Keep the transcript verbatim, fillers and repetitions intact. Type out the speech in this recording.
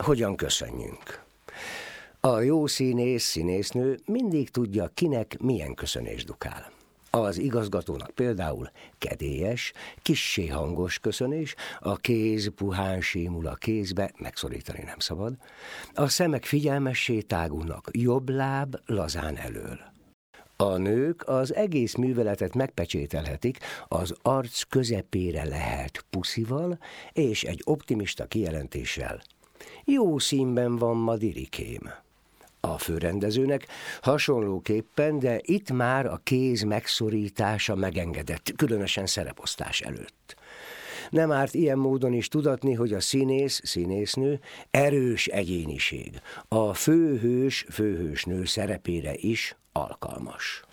hogyan köszönjünk. A jó színész, színésznő mindig tudja, kinek milyen köszönést dukál. Az igazgatónak például kedélyes, kissé hangos köszönés, a kéz puhán símul a kézbe, megszorítani nem szabad, a szemek figyelmessé tágulnak, jobb láb lazán elől. A nők az egész műveletet megpecsételhetik, az arc közepére lehet puszival és egy optimista kijelentéssel. Jó színben van ma dirikém. A főrendezőnek hasonlóképpen, de itt már a kéz megszorítása megengedett, különösen szereposztás előtt. Nem árt ilyen módon is tudatni, hogy a színész, színésznő erős egyéniség, a főhős, főhősnő szerepére is alkalmas.